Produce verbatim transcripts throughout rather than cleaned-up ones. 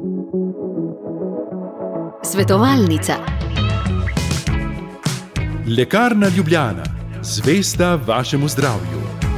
Svetovalnica. Lekarna Ljubljana, zvesta vašemu zdravju.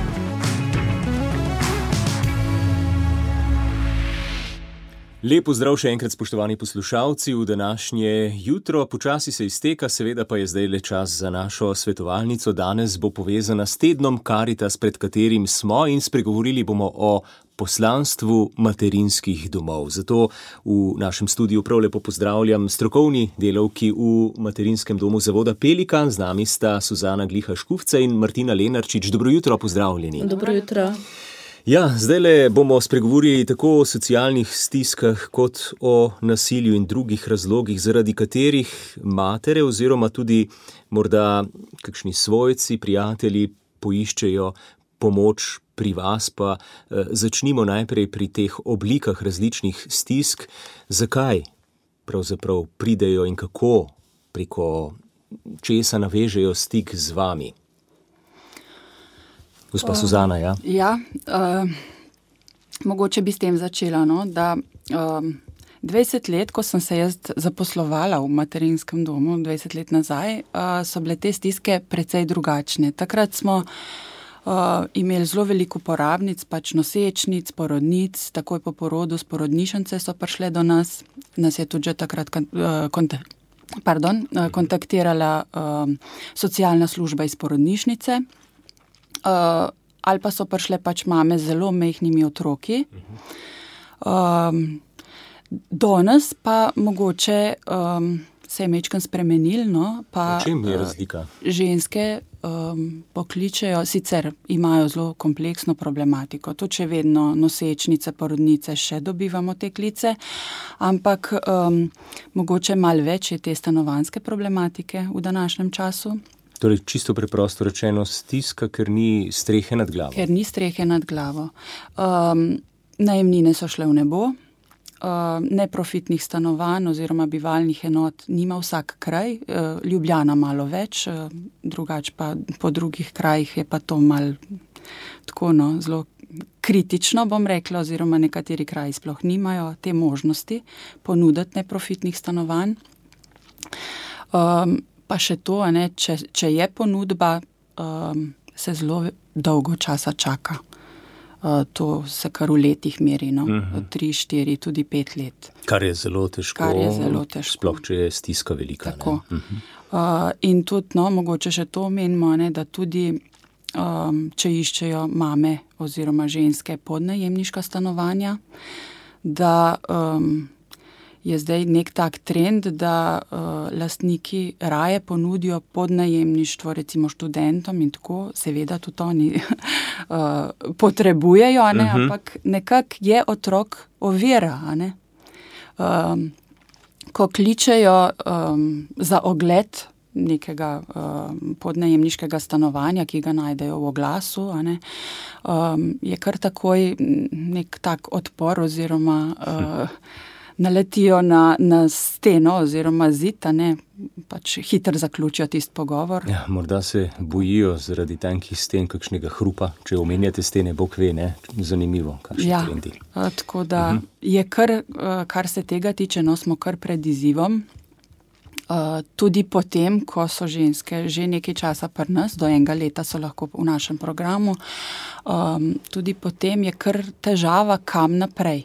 Lep pozdrav še enkrat, spoštovani poslušalci, v današnje jutro. Počasi se izteka, seveda pa je zdaj le čas za našo svetovalnico. Danes bo povezana s tednom Karitas, pred katerim smo, in spregovorili bomo o poslanstvu materinskih domov. Zato v našem studiu prav lepo pozdravljam strokovni delavki v Materinskem domu Zavoda Pelikan. Z nami sta Suzana Gliha-Škufca in Martina Lenarčič. Dobro jutro, pozdravljeni. Dobro jutro. Ja, zdajle bomo spregovorili tako o socialnih stiskah kot o nasilju in drugih razlogih, zaradi katerih matere oziroma tudi morda kakšni svojci, prijatelji poiščejo pomoč pri vas. Pa eh, začnimo najprej pri teh oblikah različnih stisk. Zakaj pravzaprav pridejo in kako, preko česa navežejo stik z vami? Gospa uh, Suzana, ja? Ja, uh, mogoče bi s tem začela, no, da uh, dvajset let, ko sem se jaz zaposlovala v Materinskem domu, dvajset let nazaj, uh, so bile te stiske precej drugačne. Takrat smo uh, imeli zelo veliko uporabnic, pač nosečnic, porodnic, takoj po porodu s porodnišnice so prišle do nas. Nas je tudi že takrat uh, kontak pardon, uh, kontaktirala uh, socialna služba iz porodnišnice. Uh, ali pa so prišle pač mame z zelo majhnimi otroki. Um, danes pa mogoče um, se je majčkeno spremenilo, no, pa v čem je razlika? Uh, ženske um, pokličejo, sicer imajo zelo kompleksno problematiko, tudi če vedno nosečnice, porodnice še dobivamo te klice, ampak um, mogoče malo več je te stanovanjske problematike v današnjem času. Torej, čisto preprosto rečeno, stiska, ker ni strehe nad glavo. Ker ni strehe nad glavo. Um, najemnine so šle v nebo, uh, neprofitnih stanovanj oziroma bivalnih enot nima vsak kraj, uh, Ljubljana malo več, uh, drugač pa po drugih krajih je pa to malo tako, no, zelo kritično, bom rekla, oziroma nekateri kraji sploh nimajo te možnosti ponuditi neprofitnih stanovanj. Um, Pa še to, ne, če, če je ponudba, um, se zelo dolgo časa čaka. Uh, to se kar v letih meri, no? uh-huh. tri, štiri, tudi pet let. Kar je zelo težko, Kar je zelo težko. Sploh, če je stiska velika. Tako. Uh-huh. Uh, in tudi, no, mogoče še to omenimo, ne, da tudi, um, če iščejo mame oziroma ženske podnajemniška stanovanja, da um, je zdaj nek tak trend, da uh, lastniki raje ponudijo podnajemništvo recimo študentom in tako, seveda tudi oni uh, potrebujejo, a ne, uh-huh. ampak nekako je otrok ovira, a ne. Um, ko kličejo um, za ogled nekega um, podnajemniškega stanovanja, ki ga najdejo v oglasu, a ne, um, je kar takoj nek tak odpor oziroma uh, naletijo na, na steno oziroma zid, a ne, pač hitro zaključijo tisti pogovor. Ja, morda se bojijo zaradi tankih sten kakšnega hrupa, če omenjate stene, bog ve, ne, zanimivo, kakšni ja, trendi. Ja, tako da uh-huh. je kar, kar se tega tiče, no, smo kar pred izzivom. Uh, tudi potem, ko so ženske že nekaj časa pri nas, do enega leta so lahko v našem programu, um, tudi potem je kar težava, kam naprej.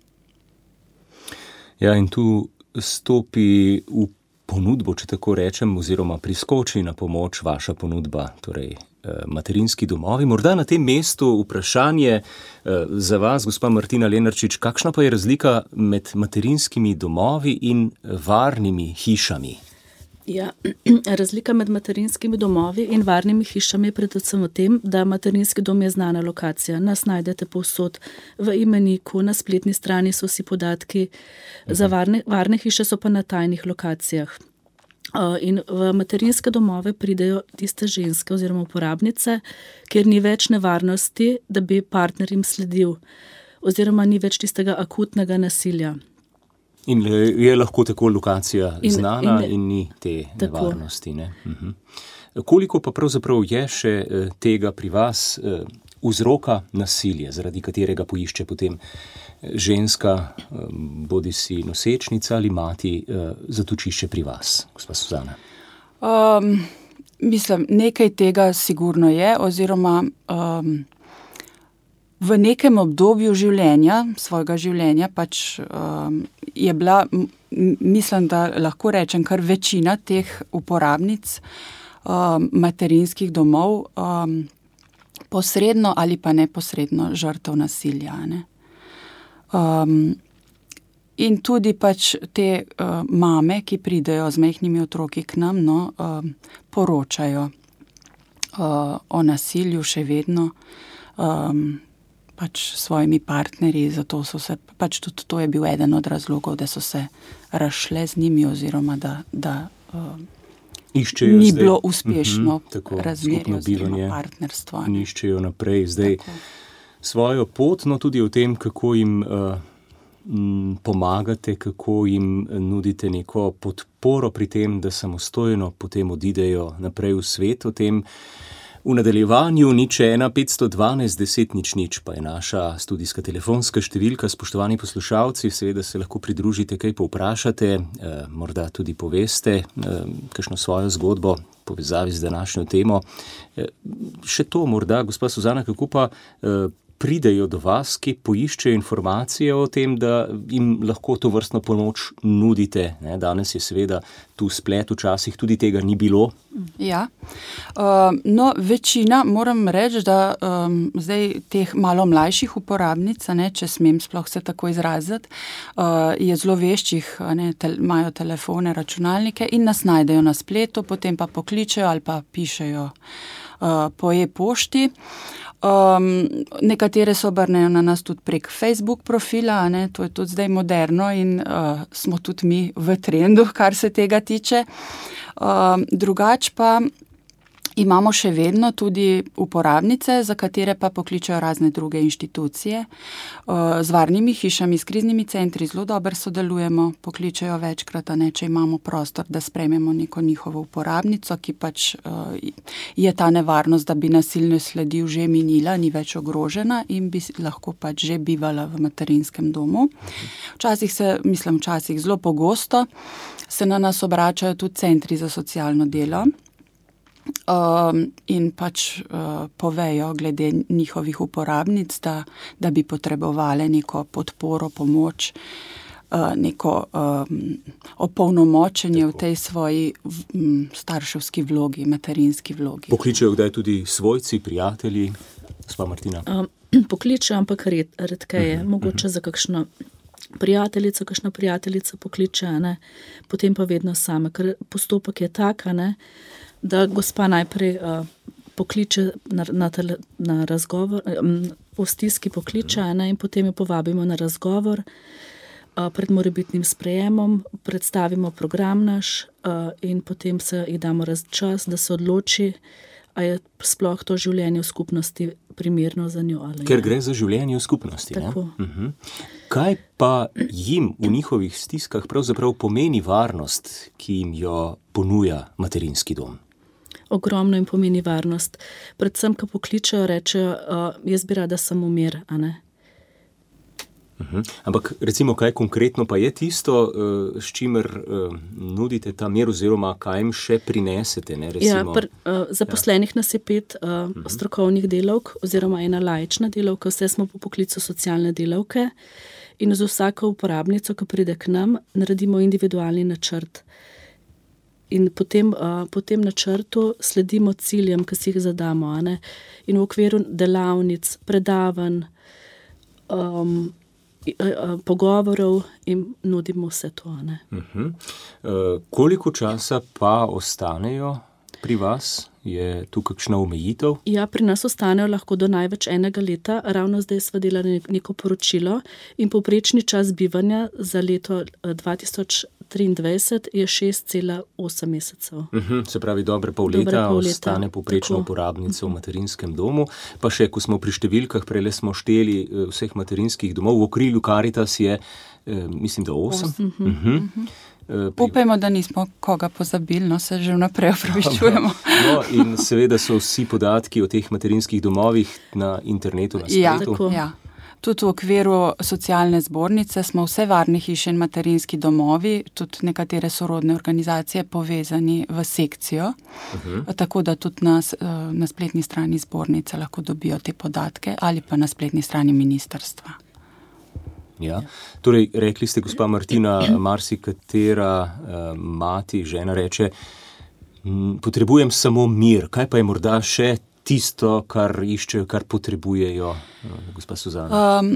Ja, in tu stopi v ponudbo, če tako rečem, oziroma priskoči na pomoč vaša ponudba, torej eh, materinski domovi. Morda na tem mestu vprašanje eh, za vas, gospa Martina Lenarčič, kakšna pa je razlika med materinskimi domovi in varnimi hišami? Ja, razlika med materinskimi domovi in varnimi hišami je predvsem v tem, da materinski dom je znana lokacija. Nas najdete povsod v imeniku, na spletni strani so vsi podatki, uh-huh. za varne, varne hiše so pa na tajnih lokacijah. Uh, in v materinske domove pridejo tiste ženske oziroma uporabnice, kjer ni več nevarnosti, da bi partner jim sledil, oziroma ni več tistega akutnega nasilja. In je lahko tako lokacija in, znana in, in ni te tako. Nevarnosti. Ne? Uh-huh. Koliko pa pravzaprav je še tega pri vas vzroka nasilje, zaradi katerega poišče potem ženska, bodi si nosečnica ali mati, zatočišče pri vas, gospa Suzana? Um, mislim, nekaj tega sigurno je, oziroma um, v nekem obdobju življenja, svojega življenja, pač um, je bila, mislim, da lahko rečem, kar večina teh uporabnic um, materinskih domov um, posredno ali pa neposredno žrtev nasilja, ne. Um, in tudi pač te uh, mame, ki pridejo z majhnimi otroki k nam, no, um, poročajo uh, o nasilju še vedno um, pač svojimi partnerji, zato so se, pač tudi to je bil eden od razlogov, da so se razšle z njimi, oziroma da, da uh, Iščejo ni zdaj, bilo uspešno uh-huh, tako, razmerje oziroma partnerstvo. In iščejo naprej zdaj tako svojo pot, no tudi o tem, kako jim uh, m, pomagate, kako jim nudite neko podporo pri tem, da samostojno potem odidejo naprej v svet. O tem v nadaljevanju. Nič ena petsto dvanajst deset nič nič pa je naša studijska telefonska številka. Spoštovani poslušalci, seveda se lahko pridružite, kaj povprašate, eh, morda tudi poveste eh, kakšno svojo zgodbo v povezavi z današnjo temo. Eh, še to morda, gospa Suzana, kako pa eh, pridejo do vas, ki poiščejo informacije o tem, da jim lahko to vrstno pomoč nudite. Ne, danes je seveda tu splet, včasih tudi tega ni bilo. Ja, uh, no večina, moram reči, da um, zdaj teh malo mlajših uporabnic, ne, če smem sploh se tako izraziti, uh, je zelo veščih, ne, tel, imajo telefone, računalnike in nas najdejo na spletu, potem pa pokličejo ali pa pišejo uh, po e-pošti. Um, nekatere se obrnejo na nas tudi prek Facebook profila, ne, to je tudi zdaj moderno in uh, smo tudi mi v trendu, kar se tega tiče. Um, drugač pa imamo še vedno tudi uporabnice, za katere pa pokličajo razne druge inštitucije. Uh, z varnimi hišami, s kriznimi centri zelo dobro sodelujemo, pokličajo večkrat, a ne, če imamo prostor, da sprejmemo neko njihovo uporabnico, ki pač uh, je ta nevarnost, da bi nasilne sledi že minila, ni več ogrožena in bi lahko pač že bivala v materinskem domu. Včasih se, mislim, včasih zelo pogosto se na nas obračajo tudi centri za socialno delo. Um, in pač uh, povejo glede njihovih uporabnic, da, da bi potrebovali neko podporo, pomoč, uh, neko um, opolnomočenje v tej svoji um, starševski vlogi, materinski vlogi. Pokličejo kdaj tudi svojci, prijatelji, gospa Martina? Um, pokličejo, ampak red, redkeje, uh-huh, mogoče uh-huh. za kakšno prijateljico, kakšna prijateljica pokliče, ne? Potem pa vedno same, ker postopek je tak, ne? Da gospa najprej uh, pokliče na, na, tele, na razgovor, um, v stiski pokliče, ne, in potem jo povabimo na razgovor uh, pred morebitnim sprejemom, predstavimo program naš uh, in potem se ji damo čas, da se odloči, a je sploh to življenje v skupnosti primerno za njo. Ali Ker je. gre za življenje v skupnosti. Tako. Ne? Uh-huh. Kaj pa jim v njihovih stiskah pravzaprav pomeni varnost, ki jim jo ponuja materinski dom? Ogromno jim pomeni varnost. Predvsem, ko pokličejo, rečejo, uh, jaz bi rada samo mir, a ne? Uh-huh. Ampak recimo, kaj konkretno pa je tisto, uh, s čimer uh, nudite ta mir, oziroma kaj jim še prinesete? Ne, ja, pr, uh, zaposlenih ja. nas je pet uh, uh-huh. strokovnih delavk, oziroma ena laična delavka, vse smo po poklicu socialne delavke in za vsako uporabnico, ko pride k nam, naredimo individualni načrt. In potem, uh, po tem načrtu sledimo ciljem, ki si jih zadamo, a ne? In v okviru delavnic, predavanj, um, pogovorov in nudimo vse to. Ne? Uh-huh. Uh, koliko časa pa ostanejo pri vas? Je tu kakšna omejitev? Ja, pri nas ostanejo lahko do največ enega leta. Ravno zdaj sva delali neko poročilo in povprečni čas bivanja za leto dva tisoč triindvajset je šest cela osem mesecev. Uh-huh, se pravi, dobre pol leta, dobre pol leta ostane povprečna uporabnica v materinskem domu. Pa še, ko smo pri številkah, prele smo šteli vseh materinskih domov, v okrilju Karitas je e, mislim, da osem. osem. Uh-huh. Uh, Upajmo, da nismo koga pozabili, no se že vnaprej opravičujemo. No, in seveda so vsi podatki o teh materinskih domovih na internetu, na spletu. Ja, ja. Tudi v okviru socialne zbornice smo vse varne hiše in materinski domovi, tudi nekatere sorodne organizacije povezani v sekcijo, uh-huh. tako da tudi na, na spletni strani zbornice lahko dobijo te podatke ali pa na spletni strani ministrstva. Ja, torej rekli ste, gospa Martina, marsikatera uh, mati, žena reče, potrebujem samo mir, kaj pa je morda še tisto, kar iščejo, kar potrebujejo, gospa Suzana? Um,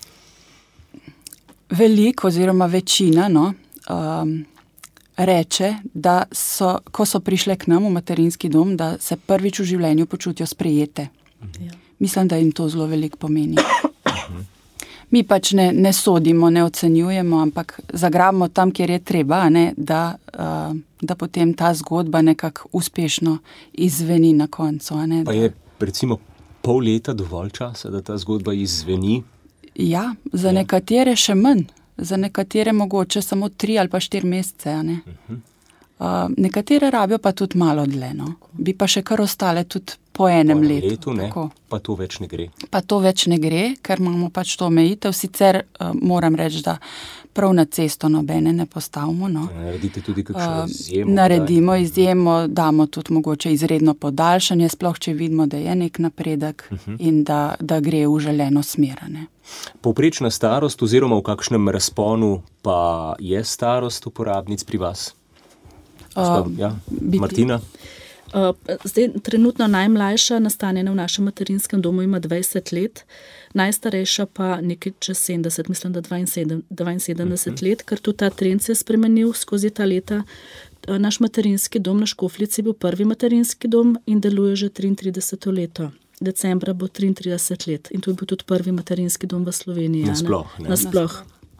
veliko oziroma večina no, um, reče, da so, ko so prišle k nam v materinski dom, da se prvič v življenju počutijo sprejete. Ja. Mislim, da jim to zelo veliko pomeni. Mi pač ne, ne sodimo, ne ocenjujemo, ampak zagrabimo tam, kjer je treba, ne, da, uh, da potem ta zgodba nekako uspešno izveni na koncu. Ne, pa je recimo pol leta dovolj časa, da ta zgodba izveni? Ja, za ja. nekatere še manj, za nekatere mogoče samo tri ali pa štiri mesece. Ne. Uh-huh. Uh, nekatere rabijo pa tudi malo dlje, no. Bi pa še kar ostale tudi po enem po letu. letu ne, pa to več ne gre. Pa to več ne gre, ker imamo pač to omejitev. Sicer uh, moram reči, da prav na cesto nobene ne postavimo. No. Naredite tudi kakšno izjemo? Uh, naredimo daj. izjemo, damo tudi mogoče izredno podaljšanje, sploh če vidimo, da je nek napredek uh-huh. in da, da gre v želeno smer. Povprečna starost oziroma v kakšnem razponu pa je starost uporabnic pri vas? Uh, ja, Martina? Uh, zdaj, trenutno najmlajša nastanjena v našem materinskem domu ima dvajset let, najstarejša pa nekaj čez sedemdeset, mislim, da dvainsedemdeset uh-huh. let, ker tudi ta trend se je spremenil skozi ta leta. Uh, naš materinski dom na Škofljici je bil prvi materinski dom in deluje že triintrideseto leto. Decembra bo triintrideset let in to je bil tudi prvi materinski dom v Sloveniji. Nasploh. Ne? Nasploh.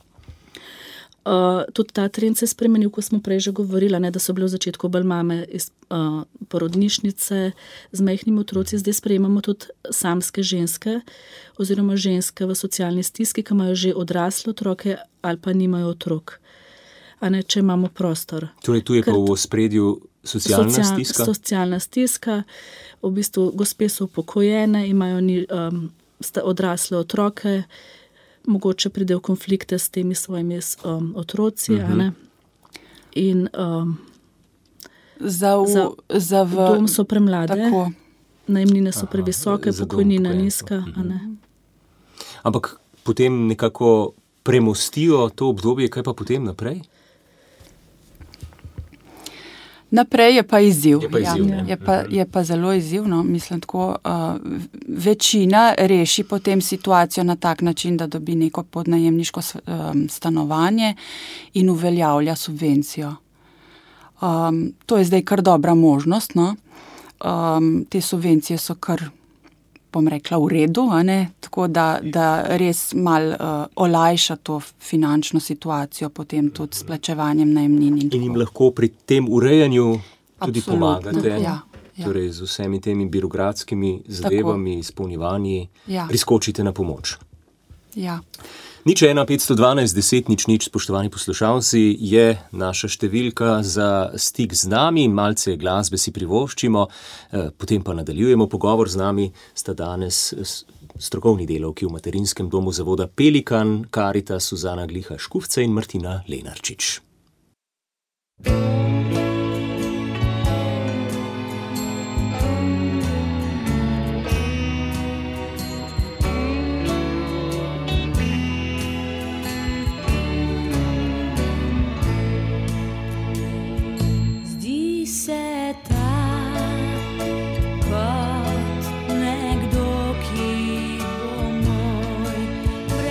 Uh, tudi ta trend se je spremenil, ko smo prej že govorili, ne, da so bile v začetku bolj mame iz uh, porodnišnice z majhnimi otroci, zdaj sprejemamo tudi samske ženske oziroma ženske v socialni stiski, ki imajo že odrasle otroke ali pa nimajo otrok, a ne, če imamo prostor. Torej tu je Ker, pa v ospredju socialna social, stiska? Socialna stiska, v bistvu gospe so upokojene, imajo ni, um, odrasle otroke, mogoče pride v konflikte s temi svojimi um, otroci, uh-huh. a ne? In um, za, v, za, za v dom so premlade, tako. Najemnine so previsoke, pokojnina nizka, uh-huh. a ne? Ampak potem nekako premostijo to obdobje, kaj pa potem naprej? Naprej je pa izziv, je pa, izziv, ja. je pa, je pa zelo izzivno, mislim tako, uh, večina reši potem situacijo na tak način, da dobi neko podnajemniško um, stanovanje in uveljavlja subvencijo. Um, to je zdaj kar dobra možnost, no. Um, te subvencije so kar, bom rekla, v redu, a ne? Tako da, da res mal uh, olajša to finančno situacijo, potem tudi s plačevanjem najemnin. In, in jim lahko pri tem urejanju tudi Absolutno. pomagate, ja, ja. Torej z vsemi temi birokratskimi zadevami, izpolnjevanji, ja. priskočite na pomoč. Ja. Nič ena petsto dvanajst deset nič nič, spoštovani poslušalci, je naša številka za stik z nami, malce glasbe si privoščimo, potem pa nadaljujemo pogovor z nami, sta danes strokovni delavki v materinskem domu zavoda Pelikan, Karitas Suzana Gliha Škufce in Martina Lenarčič.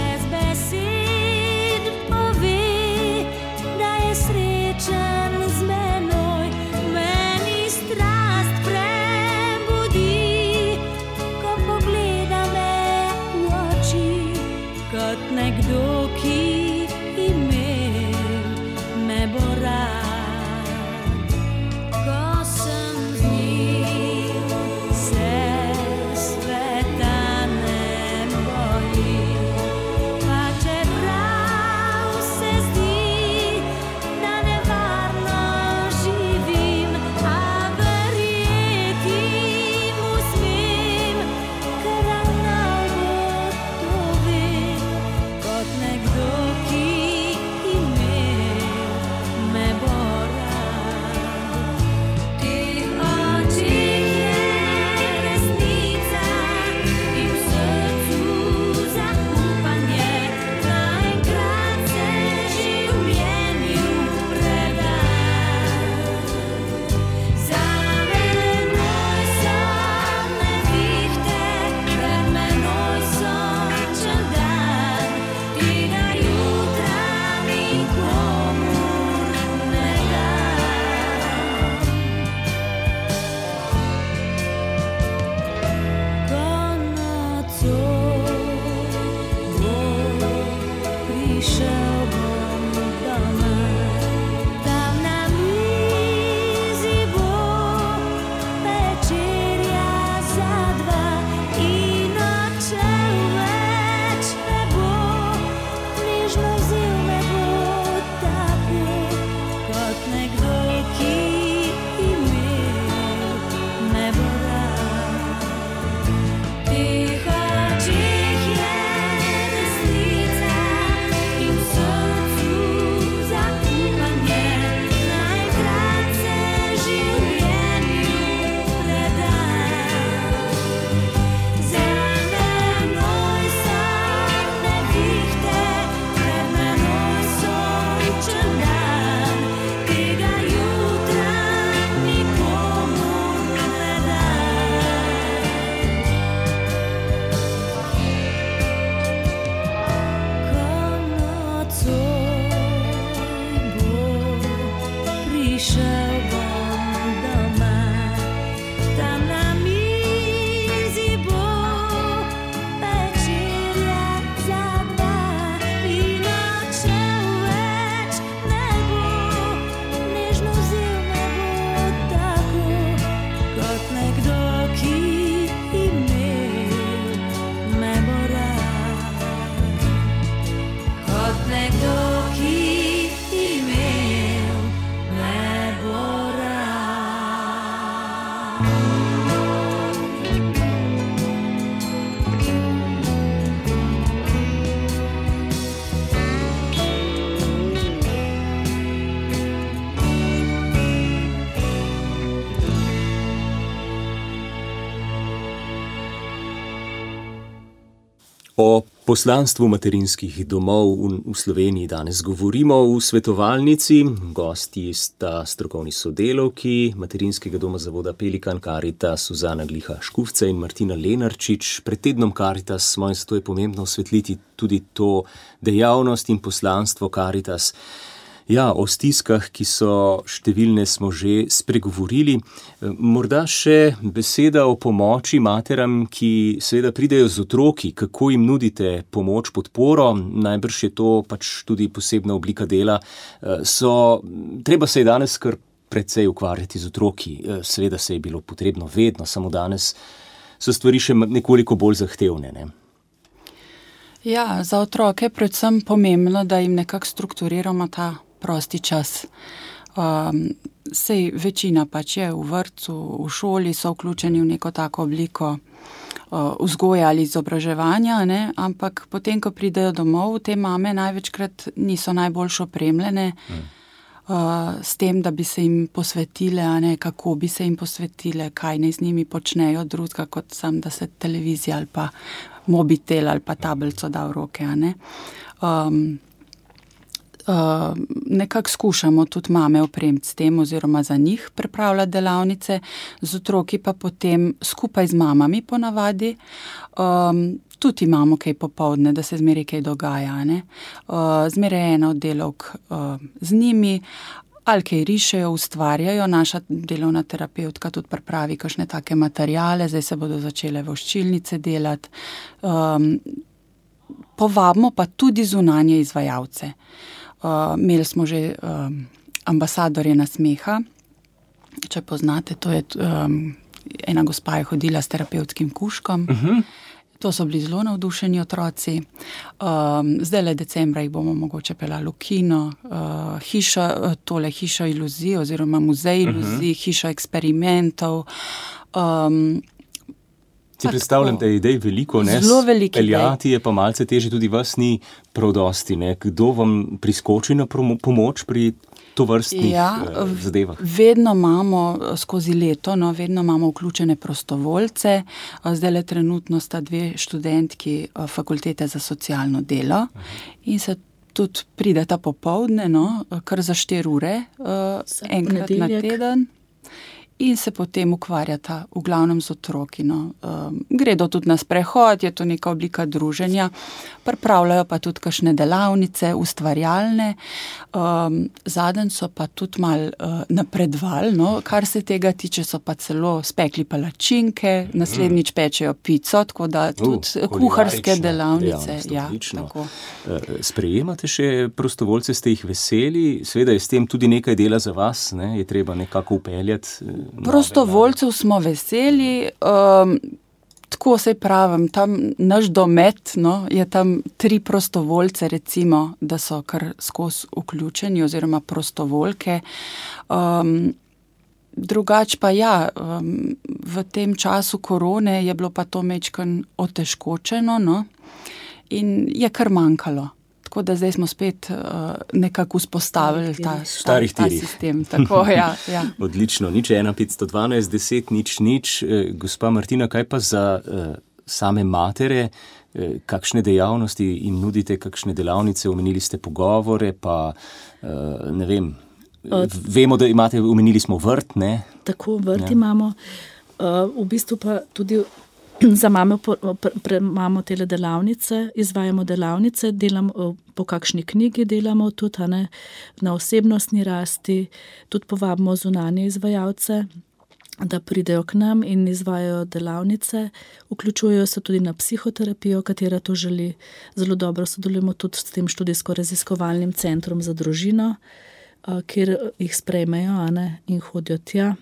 Srečen z prišel bom doma. Tam na mizi bo večerja za dva in odšel več ne bo, nežno vzel me bo tako, kot nekdo, ki imel me bo rad. Kot nekdo, ki imel me bo rad. O poslanstvu materinskih domov v, v Sloveniji danes govorimo v svetovalnici. Gosti sta strokovni sodelavki Materinskega doma zavoda Pelikan Karitas Suzana Gliha Škufce in Martina Lenarčič. Pred tednom Karitas smo in zato je pomembno osvetliti tudi to dejavnost in poslanstvo Karitas. Ja, o stiskah, ki so številne, smo že spregovorili. Morda še beseda o pomoči materam, ki seveda pridejo z otroki, kako jim nudite pomoč, podporo. Najbrž je to pač tudi posebna oblika dela. So, treba se je danes kar precej ukvarjati z otroki. Seveda se je bilo potrebno vedno, samo danes so stvari še nekoliko bolj zahtevne, ne? Ja, za otroke je predvsem pomembno, da jim nekako strukturiramo ta prosti čas. Um, sej večina pač je v vrtcu, v šoli, so vključeni v neko tako obliko uh, vzgoje ali izobraževanja, ne? Ampak potem, ko pridejo domov, te mame največkrat niso najbolj opremljene mm. uh, s tem, da bi se jim posvetile, a ne, kako bi se jim posvetile, kaj naj z njimi počnejo drugega, kot sam, da se televizija ali pa mobitel ali pa tablico da v roke, a ne. Um, Uh, nekako skušamo tudi mame opremiti s tem oziroma za njih pripravljati delavnice, z otroki pa potem skupaj z mamami ponavadi. Um, tudi imamo kaj popoldne, da se zmeraj kaj dogaja, ne. Uh, zmeraj je ena oddelavk uh, z njimi, ali kaj rišejo, ustvarjajo. Naša delovna terapevtka tudi pripravi kakšne take materiale, zdaj se bodo začele voščilnice delati. Um, povabimo pa tudi zunanje izvajalce. Uh, imeli smo že um, ambasadorje nasmeha, če poznate, to je um, ena gospa je hodila s terapevtskim kužkom. Uh-huh. To so bili zelo navdušeni otroci. Um, zdaj le decembra jih bomo mogoče pelali v kino, uh, hiša, tole hišo iluzij oziroma muzej iluzij, uh-huh. hišo eksperimentov. Um, Si predstavljam, da je idej veliko, ne? Zelo veliko idej. Peljati je pa malce teže, tudi vas ni prav dosti, ne? Kdo vam priskoči na pomoč pri tovrstnih ja, zadevah? Vedno imamo skozi leto, no, vedno imamo vključene prostovoljce. Zdaj le trenutno sta dve študentki fakultete za socialno delo uh-huh. in se tudi prideta popoldne, no, kar za štiri ure, uh, enkrat na teden. In se potem ukvarjata v glavnem z otroki. No. Um, gredo tudi na sprehod, je to neka oblika druženja, pripravljajo pa tudi kakšne delavnice, ustvarjalne. Um, Zadnj so pa tudi mal uh, napredovali, no. Kar se tega tiče, so pa celo spekli palačinke, naslednjič pečejo pico, tako da tudi uh, kuharske delavnice. Ja, tako. Sprejemate še prostovoljce, ste jih veseli? Seveda je s tem tudi nekaj dela za vas, ne? Je treba nekako upeljati. Prostovoljcev smo veseli, um, tako se pravim, tam naš domet, no, je tam tri prostovoljce recimo, da so kar skozi vključeni oziroma prostovoljke. Um, drugač pa ja, um, v tem času korone je bilo pa to mečkan otežkočeno, no, in je kar manjkalo. Tako da zdaj smo spet uh, nekako vzpostavili ta, ta, ta sistem. Tako, ja, ja. Odlično, nič ena petsto dvanajst deset nič nič. E, gospa Martina, kaj pa za e, same matere, e, kakšne dejavnosti jim nudite, kakšne delavnice, omenili ste pogovore, pa e, ne vem, Od... vemo, da imate, omenili smo vrt, ne? Tako, vrt ja. imamo, uh, v bistvu pa tudi za mame po, pre, pre, imamo tele delavnice, izvajamo delavnice, delamo po kakšni knjigi, delamo tudi ne, na osebnostni rasti, tudi povabimo zunanje izvajalce, da pridejo k nam in izvajajo delavnice, vključujejo se tudi na psihoterapijo, katera to želi. Zelo dobro sodelujemo tudi s tem študijsko-raziskovalnim centrom za družino, kjer jih sprejmejo ne, in hodijo tja.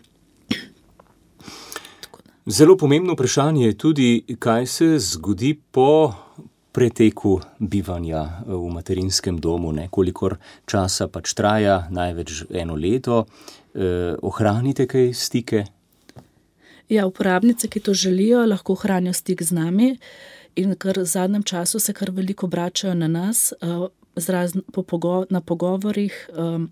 Zelo pomembno vprašanje je tudi, kaj se zgodi po preteku bivanja v materinskem domu, ne? Kolikor časa pač traja, največ eno leto. Eh, ohranite kaj stike? Ja, uporabnice, ki to želijo, lahko ohranijo stik z nami in kar v zadnjem času se kar veliko obračajo na nas, uh, zrazn, po pogo, na pogovorih, um,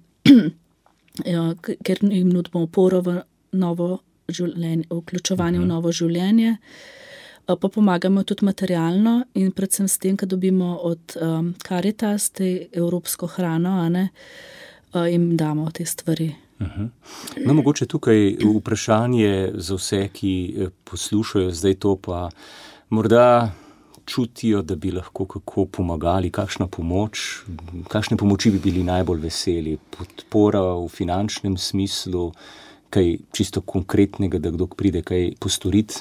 ja, ker jim nudimo oporo v novo življenje, vključevanje uh-huh. v novo življenje, uh, pa pomagamo tudi materialno in predvsem s tem, ko dobimo od um, Caritas, te evropsko hrano, a ne, uh, jim damo te stvari. Uh-huh. No, mogoče tukaj vprašanje za vse, ki poslušajo zdaj to, pa morda čutijo, da bi lahko kako pomagali, kakšna pomoč, kakšne pomoči bi bili najbolj veseli, podpora v finančnem smislu, kaj čisto konkretnega, da kdo pride kaj postoriti?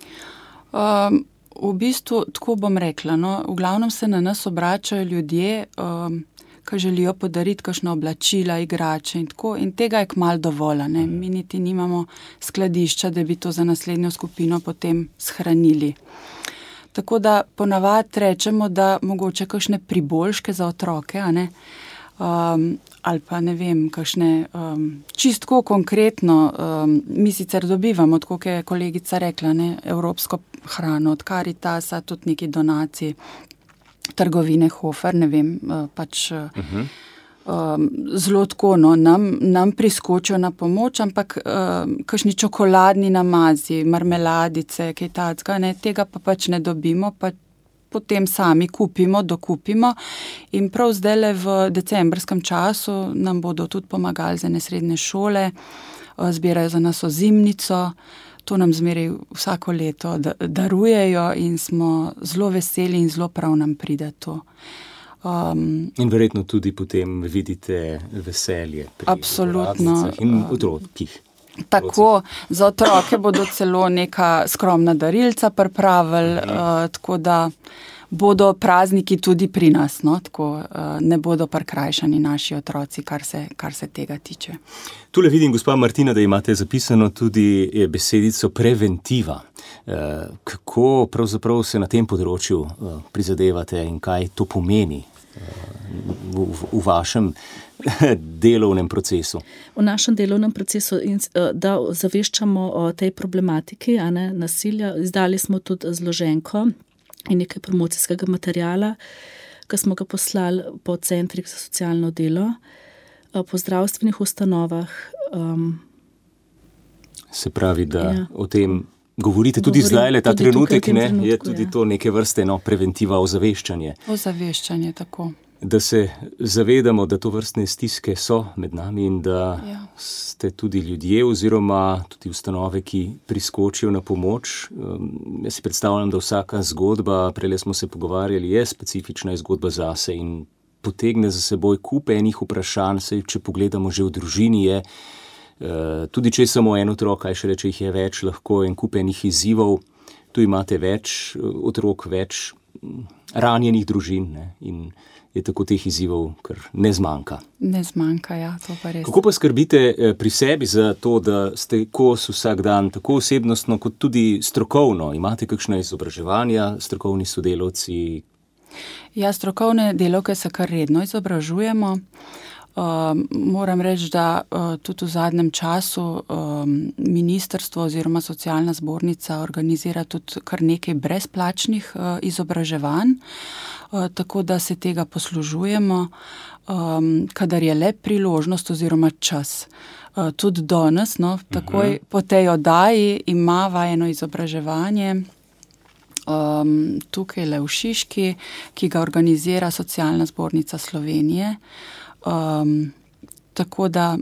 Um, v bistvu, tako bom rekla, no, v glavnem se na nas obračajo ljudje, um, ki želijo podariti kakšno oblačila, igrače in tako, in tega je kmalu dovolj, ne. Mi niti nimamo skladišča, da bi to za naslednjo skupino potem shranili. Tako da ponavadi rečemo, da mogoče kakšne priboljške za otroke, a ne, um, ali pa ne vem, kakšne um, čistko konkretno, um, mi sicer dobivamo, tako kot je kolegica rekla, ne, evropsko hrano od Caritasa, tudi neki donaciji, trgovine Hofer, ne vem, pač uh-huh. um, zelo tako, no, nam, nam priskočijo na pomoč, ampak um, kakšni čokoladni namazi, marmeladice, kaj tacka, ne, tega pa pač ne dobimo, pa potem sami kupimo, dokupimo in prav zdajle v decembrskem času nam bodo tudi pomagali za nesrednje šole, zbirajo za nas ozimnico. To nam zmeraj vsako leto darujejo in smo zelo veseli in zelo prav nam pride to. Um, in verjetno tudi potem vidite veselje pri absolutno in otrokih. Tako, za otroke bodo celo neka skromna darilca pripravili, mhm. uh, tako da bodo prazniki tudi pri nas, no? Tako, uh, ne bodo prikrajšani naši otroci, kar se, kar se tega tiče. Tule vidim, gospa Martina, da imate zapisano tudi besedico preventiva. Uh, kako pravzaprav se na tem področju uh, prizadevate in kaj to pomeni uh, v, v, v vašem delovnem procesu? V našem delovnem procesu, da zaveščamo o tej problematiki, a ne, nasilja, izdali smo tudi zloženko in nekaj promocijskega materijala, ki smo ga poslali po centrih za socialno delo, po zdravstvenih ustanovah. Um, Se pravi, da ja. O tem govorite tudi zdaj, le ta trenutek, ne, trenutku, je tudi ja. To neke vrste no, preventiva, ozaveščanje. Ozaveščanje, tako. Da se zavedamo, da to vrstne stiske so med nami in da ja. Ste tudi ljudje oziroma tudi ustanove, ki priskočijo na pomoč. Um, jaz si predstavljam, da vsaka zgodba, prele smo se pogovarjali, je specifična zgodba zase in potegne za seboj kup enih vprašanj, saj če pogledamo že v družini je, uh, tudi če je samo en otrok, kaj še reče, jih je več, lahko en kup enih izzivov, tu imate več otrok, več ranjenih družin, ne, in je tako teh izzivov, kar ne zmanjka. Ne zmanjka, ja, to pa res. Kako pa skrbite pri sebi za to, da ste kos vsak dan, tako osebnostno, kot tudi strokovno? Imate kakšna izobraževanja, strokovni sodelavci? Ja, strokovne delavke se kar redno izobražujemo. Uh, moram reči, da uh, tudi v zadnjem času um, ministrstvo oziroma socialna zbornica organizira tudi kar nekaj brezplačnih uh, izobraževanj, uh, tako da se tega poslužujemo, um, kadar je le priložnost oziroma čas. Uh, tudi danes, no, takoj uh-huh. po tej oddaji imava eno izobraževanje um, tukaj le v Šiški, ki ga organizira socialna zbornica Slovenije. Um, tako da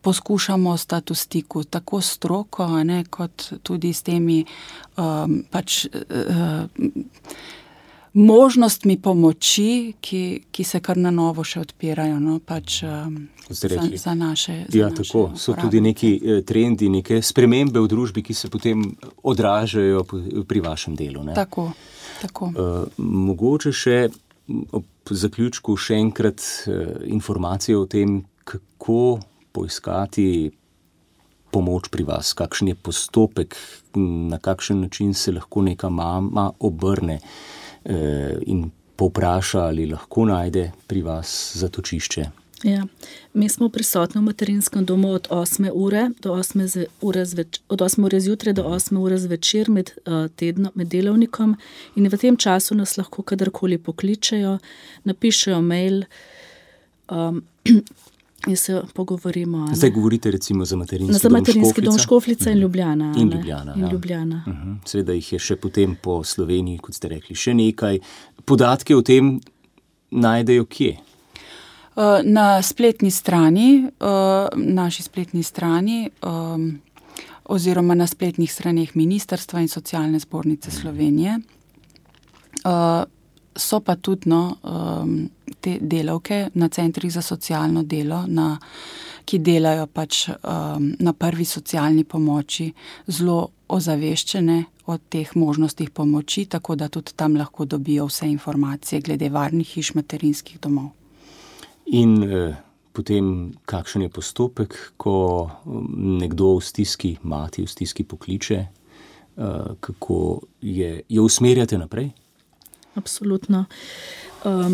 poskušamo ostati v stiku tako s stroko, a ne, kot tudi s temi um, pač uh, možnostmi pomoči, ki, ki se kar na novo še odpirajo, no, pač um, za, za naše za Ja, naše tako. So uporabnike. tudi neki eh, trendi, neke spremembe v družbi, ki se potem odražajo p- pri vašem delu. Ne? Tako, tako. Uh, mogoče še ob zaključku še enkrat uh, informacije o tem, kako poiskati pomoč pri vas, kakšen je postopek, na kakšen način se lahko neka mama obrne uh, in povpraša, ali lahko najde pri vas zatočišče. Ja, mi smo prisotni v materinskem domu od osme ure do osme zve- ure zveč, od osme ure zjutraj do osme ure zvečer med, uh, tedno, med delovnikom in v tem času nas lahko kadarkoli pokličejo, napišejo mail um, in se pogovorimo. a ne. Zdaj govorite recimo za materinski Za dom materinski dom Škofljica. Škofljica in Ljubljana. a In ne. Ljubljana, In ja. Ljubljana. Uh-huh. Seveda jih je še potem po Sloveniji, kot ste rekli, še nekaj. Podatke o tem najdejo kje? Uh, Na spletni strani, uh, naši spletni strani, um, oziroma na spletnih straneh Ministrstva in Socialne zbornice Slovenije. Uh, so pa tudi no, um, te delavke na centrih za socialno delo, na, ki delajo pač um, na prvi socialni pomoči, zelo ozaveščene o teh možnostih pomoči, tako da tudi tam lahko dobijo vse informacije glede varnih hiš, materinskih domov. In eh, potem, kakšen je postopek, ko mm, nekdo v stiski, mati v stiski pokliče, eh, kako je, jo usmerjate naprej? Absolutno. Um,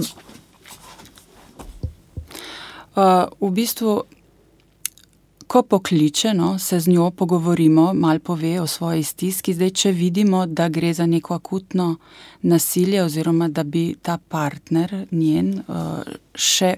Uh, v bistvu, ko pokliče, no, se z njo pogovorimo, malo pove o svoji stiski. Zdaj, če vidimo, da gre za neko akutno nasilje oziroma da bi ta partner njen uh, še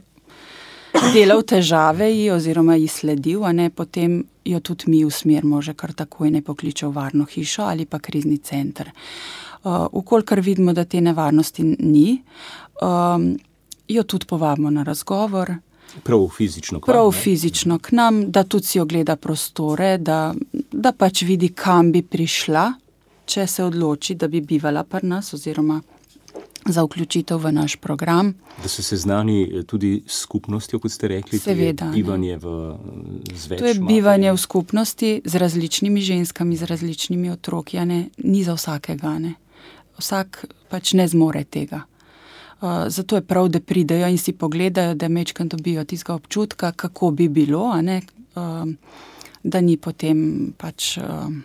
delal težave ji oziroma ji sledil, a ne, potem jo tudi mi usmerimo že kar takoj, ne pokliče v varno hišo ali pa krizni center. Uh, Vkolikor vidimo, da te nevarnosti ni, um, jo tudi povabimo na razgovor, Prav fizično. k vam, prav ne? fizično k nam, da tudi si ogleda prostore, da, da pač vidi, kam bi prišla, če se odloči, da bi bivala pri nas oziroma za vključitev v naš program. Da se seznani eh, tudi s skupnostjo, kot ste rekli, to je Seveda, ne. bivanje v, z več To je materijo. bivanje v skupnosti z različnimi ženskami, z različnimi otroki, a ne, ni za vsakega, ne. Vsak pač ne zmore tega. Uh, zato je prav, da pridejo in si pogledajo, da mečkam dobijo tistega občutka, kako bi bilo, a ne, um, da ni potem pač um,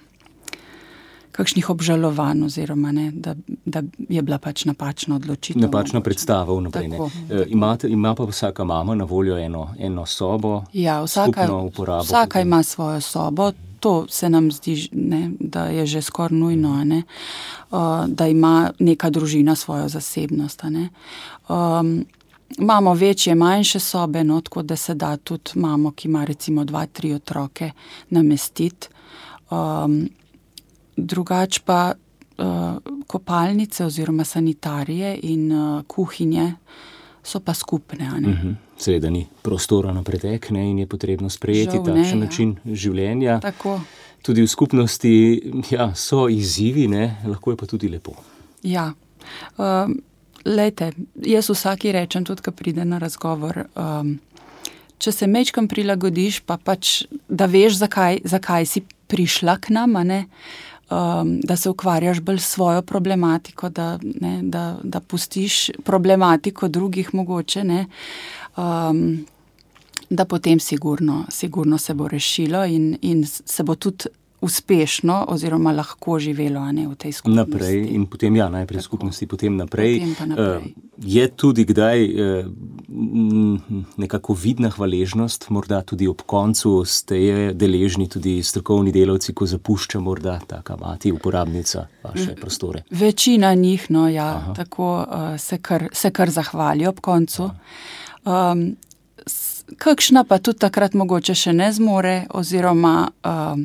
kakšnih obžalovanj oziroma ne, da, da je bila pač napačna odločitev. Napačna mogoče. predstava vnaprej. Ne? Tako, E, imate, ima pa vsaka mama na voljo eno, eno sobo, Ja, vsaka, skupno uporabo. vsaka potem. ima svojo sobo, to se nam zdi, ne, da je že skoraj nujno, a ne, uh, da ima neka družina svojo zasebnost. A ne. Um, imamo večje, manjše sobe, no, tako da se da tudi mamo, ki ima recimo dva, tri otroke, namestiti. Um, drugač pa uh, kopalnice oziroma sanitarije in uh, kuhinje so pa skupne. A ne. Mhm. Seveda ni prostora na pretek, ne, in je potrebno sprejeti Žal ne, takšen ja. način življenja. Tako. Tudi v skupnosti ja, so izzivi, ne, lahko je pa tudi lepo. Ja, um, lejte, jaz vsaki rečem, tudi ko pride na razgovor, um, če se mečkam prilagodiš, pa pač, da veš, zakaj, zakaj si prišla k nam, a ne, um, da se ukvarjaš bolj s svojo problematiko, da, ne, da, da pustiš problematiko drugih mogoče, ne, um, da potem sigurno, sigurno se bo rešilo in, in se bo tudi uspešno oziroma lahko živelo, a ne, v tej skupnosti. Naprej in potem, ja, najprej v skupnosti, potem naprej. Potem pa naprej. Eh, je tudi kdaj eh, m, nekako vidna hvaležnost, morda tudi ob koncu ste je deležni tudi strokovni delavci, ko zapušča morda taka mati, uporabnica vaše prostore? Večina njih, no ja, Aha. tako uh, se, kar, se kar zahvalijo ob koncu. Um, s- kakšna pa tudi takrat mogoče še ne zmore oziroma um,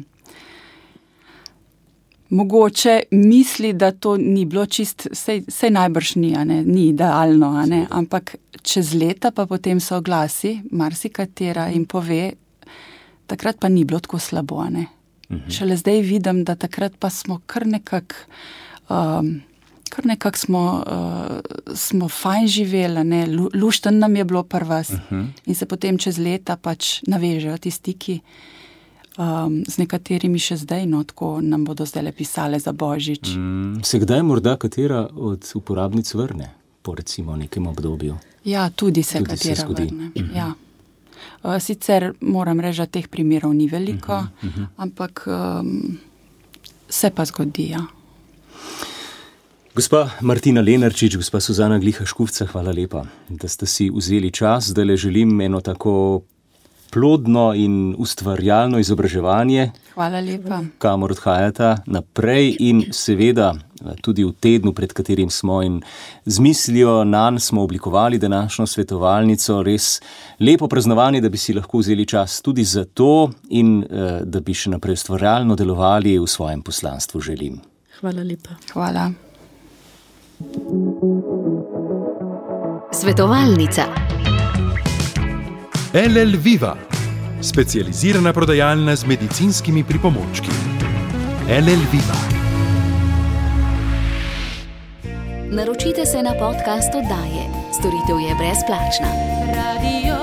mogoče misli, da to ni bilo čist, sej, sej najbrž ni, a ne, ni idealno, a ne, ampak čez leta pa potem se oglasi marsikatera in pove, takrat pa ni bilo tako slabo, ne. Mhm. Šele zdaj vidim, da takrat pa smo kar nekako, um, kar nekako smo, uh, smo fajn živeli, ne, Lu, lušten nam je bilo pri vas uh-huh. in se potem čez leta pač navežejo ti stiki, um, z nekaterimi še zdaj, no, tako nam bodo zdaj le pisale za Božič. Mm, se kdaj morda katera od uporabnic vrne, po recimo nekem obdobju? Ja, tudi se tudi katera se vrne, uh-huh. ja. Uh, sicer moram reči, da teh primerov ni veliko, uh-huh, uh-huh. ampak um, se pa zgodi, ja. Gospa Martina Lenarčič, gospa Suzana Gliha Škufca, hvala lepa, da ste si vzeli čas, da le želim eno tako plodno in ustvarjalno izobraževanje. Hvala lepa. Kamor odhajata naprej in seveda tudi v tednu, pred katerim smo in z mislijo nanj smo oblikovali današnjo svetovalnico, res lepo praznovanje, da bi si lahko vzeli čas tudi za to in da bi še naprej ustvarjalno delovali v svojem poslanstvu, želim. Hvala lepa. Hvala. Svetovalnica. L L Viva, specializirana prodajalna z medicinskimi pripomočki. L L Viva. Naročite se na podcast oddaje. Storitev je brezplačna. Radio